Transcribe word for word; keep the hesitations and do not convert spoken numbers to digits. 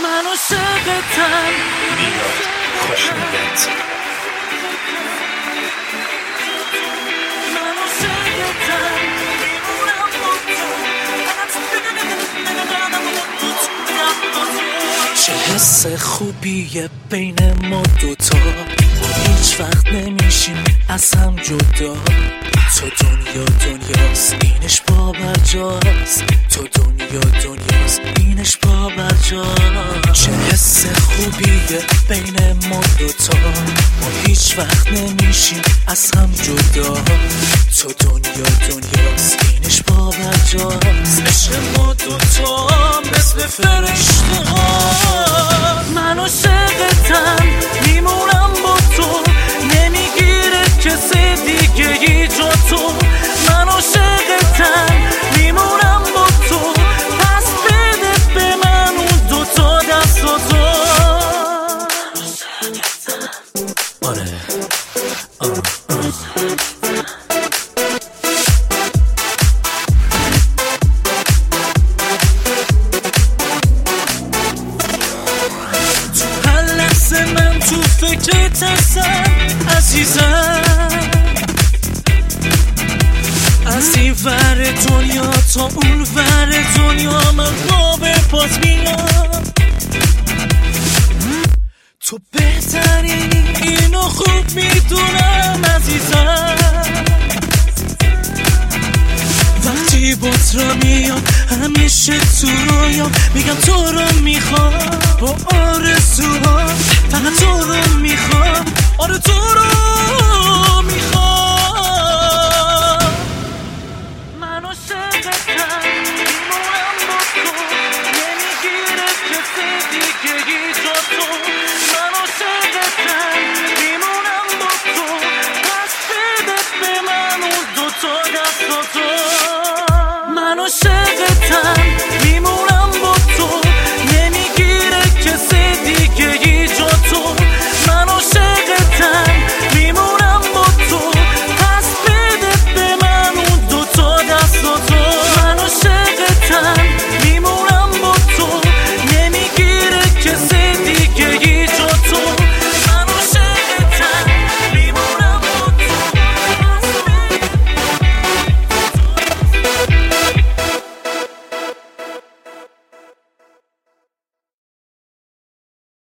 من عاشقتم میلاد خوشنیت. من عاشقتم میمونم با تو. چه حس خوبیه بین ما دوتا، ما هیچ وقت نمیشیم از هم جدا. تو دنیا دنیاست اینش باورجاست، تو دنیا دنیاست اینش باورجاست. چه حس خوبیه بین ما دوتا، ما هیچ وقت نمیشیم از هم جدا. تو دنیا دنیاست اینش باورجاست. عشق ما دوتا مثل فرشته ها. من عاشقتم میمونم با تو، نمیگیره کسی دیگه ای جا تو. من عاشقتم میمونم با تو، پس بده به من اون دوتا دستاتو. آره آره آره من تو فکرت هستم عزیزم، از این ور دنیا تا اون ور دنیا من با به پاس میام. تو بهترینی اینو خوب میدونم عزیزم، وقتی بات را میام همیشه تو رویام میگم تو رو میخوام. با آرزوها فقط تو رو میخوام، آره تو رو میخوام. من عاشقتم میمونم با تو، نمیگیره کسی دیگه ای جا تو. من عاشقتم میمونم با تو، پس بده به من اون دوتا دستاتو. من عاشقتم